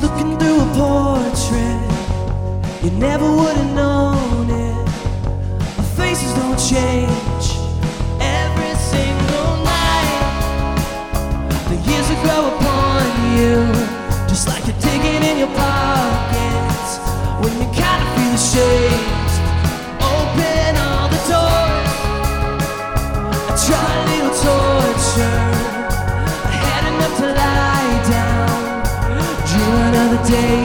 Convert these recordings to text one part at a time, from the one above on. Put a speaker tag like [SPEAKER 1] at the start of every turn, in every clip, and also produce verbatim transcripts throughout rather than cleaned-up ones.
[SPEAKER 1] Just looking through a portrait, you never would have known it. Our faces don't change every single night. The years will grow upon you, just like you're digging in your pockets. When you kind of feel ashamed, open all the doors. I try a little torture, I had enough to lie down. Drew another day.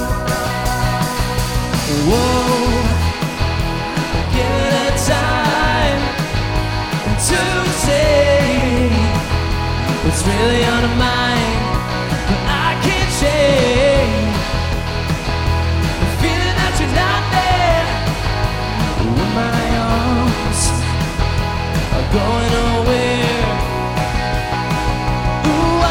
[SPEAKER 1] Whoa, give it time to say what's really on my mind, but I can't shake the feeling that you're not there when my arms are going nowhere. Ooh,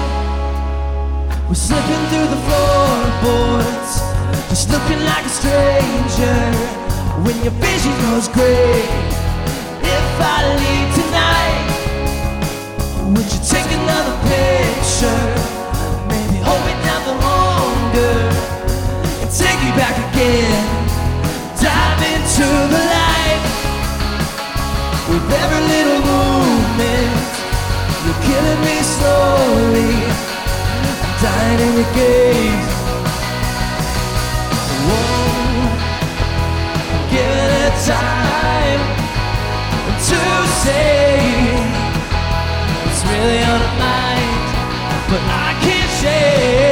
[SPEAKER 1] I was looking through the floorboards, just looking like a stranger. When your vision goes gray, if I leave tonight, would you take another picture? Maybe hold me down for longer and take me back again. Dive into the light with every little movement. You're killing me slowly, I'm dying in your gaze. Whoa, give it time to say what's really on my mind, but I can't shake